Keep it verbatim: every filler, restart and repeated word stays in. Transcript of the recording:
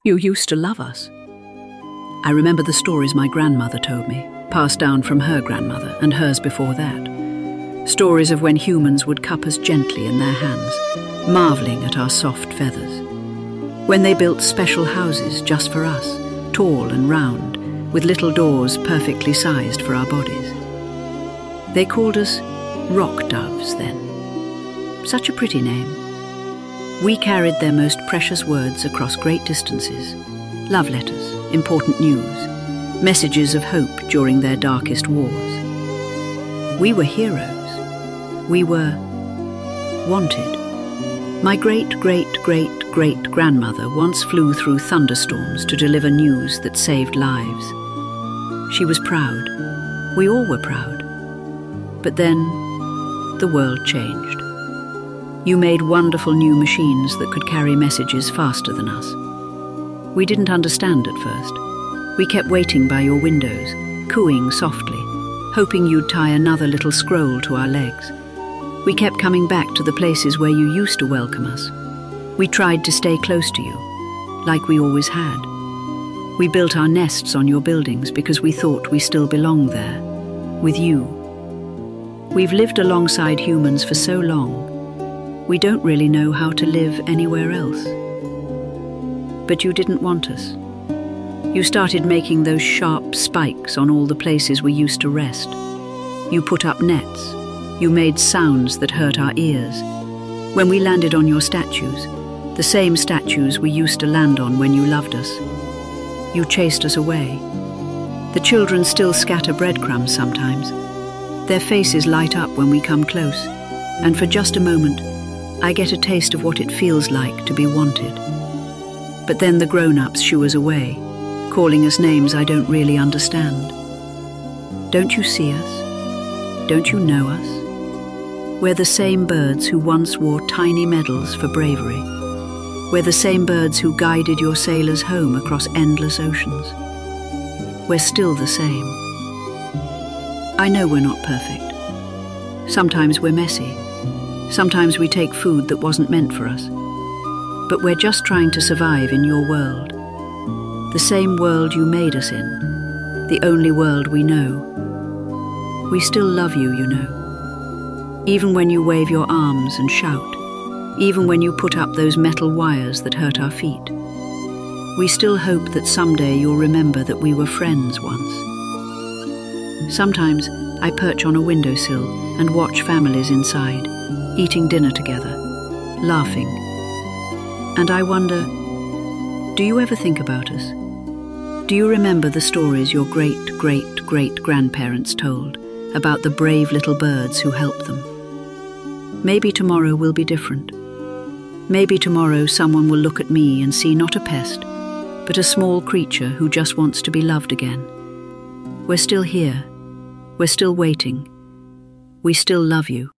You used to love us. I remember the stories my grandmother told me, passed down from her grandmother and hers before that. Stories of when humans would cup us gently in their hands, marveling at our soft feathers. When they built special houses just for us, tall and round, with little doors perfectly sized for our bodies. They called us rock doves then. Such a pretty name. We carried their most precious words across great distances, love letters, important news, messages of hope during their darkest wars. We were heroes. We were wanted. My great-great-great-great-grandmother once flew through thunderstorms to deliver news that saved lives. She was proud. We all were proud. But then, the world changed. You made wonderful new machines that could carry messages faster than us. We didn't understand at first. We kept waiting by your windows, cooing softly, hoping you'd tie another little scroll to our legs. We kept coming back to the places where you used to welcome us. We tried to stay close to you, like we always had. We built our nests on your buildings because we thought we still belonged there, with you. We've lived alongside humans for so long, we don't really know how to live anywhere else. But you didn't want us. You started making those sharp spikes on all the places we used to rest. You put up nets. You made sounds that hurt our ears. When we landed on your statues, the same statues we used to land on when you loved us, you chased us away. The children still scatter breadcrumbs sometimes. Their faces light up when we come close, and for just a moment, I get a taste of what it feels like to be wanted. But then the grown-ups shoo us away, calling us names I don't really understand. Don't you see us? Don't you know us? We're the same birds who once wore tiny medals for bravery. We're the same birds who guided your sailors home across endless oceans. We're still the same. I know we're not perfect. Sometimes we're messy. Sometimes we take food that wasn't meant for us. But we're just trying to survive in your world. The same world you made us in. The only world we know. We still love you, you know. Even when you wave your arms and shout. Even when you put up those metal wires that hurt our feet. We still hope that someday you'll remember that we were friends once. Sometimes I perch on a windowsill and watch families inside, eating dinner together, laughing. And I wonder, do you ever think about us? Do you remember the stories your great-great-great-grandparents told about the brave little birds who helped them? Maybe tomorrow will be different. Maybe tomorrow someone will look at me and see not a pest, but a small creature who just wants to be loved again. We're still here. We're still waiting. We still love you.